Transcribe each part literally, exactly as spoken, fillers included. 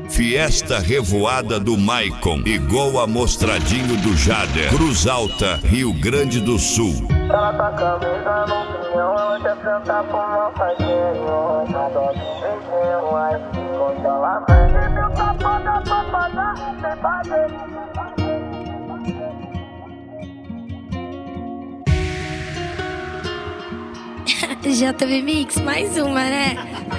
Fiesta Revoada do Maicon, igual a Mostradinho do Jader, Cruz Alta, Rio Grande do Sul. Ela tá camisa no pinhão, ela quer sentar com uma faguinho. Adoro beijinho, ai, congelamento. E meu papo dá pra pagar, sem fazer. J B Mix, mais uma, né?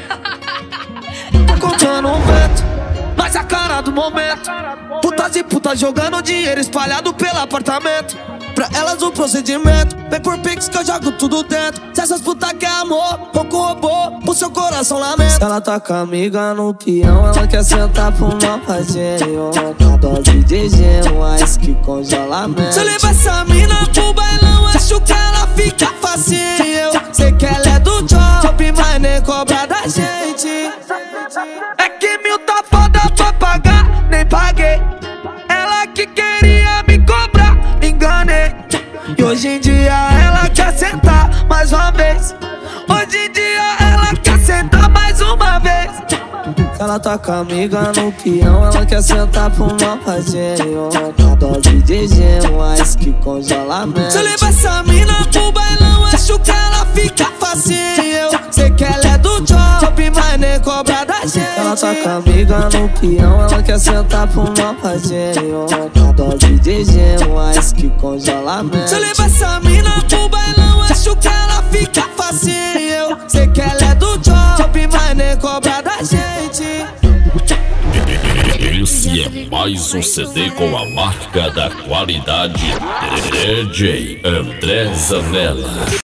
Tô contando um vento, mas a cara do momento. Putas e putas jogando dinheiro espalhado pelo apartamento. Pra elas o procedimento, vem por pix que eu jogo tudo dentro. Se essas putas quer amor, ou com robô, o seu coração lamenta. Se ela tá com a amiga no peão, ela quer sentar pro mal fazinho. Uma dose de gelo, ice que congelamento. Se eu levar essa mina pro bailão, acho que ela fica facinho. Sei que ela é do job, mas nem cobra da gente. É que mil tá foda pra pagar, nem paguei. Ela que queria me cobrar, me enganei. E hoje em dia ela quer sentar mais uma vez. Hoje em dia ela quer sentar mais uma vez. Ela tá com a amiga no peão, ela quer sentar pro mal fazinho. Uma dose de gelo, ice que congelamento. Se eu levar essa mina pro bailão, acho que ela fica facinho. Sei que ela é do job, mas nem cobra da gente. Ela tá com a amiga no peão, ela quer sentar pro mal fazinho. Uma dose de gelo, ice que congelamento. Se eu levar essa mina pro bailão, acho que ela fica facinho. Sei que ela é do job, mas nem cobra da gente. Esse é mais um C D com a marca da qualidade D J André Zanella.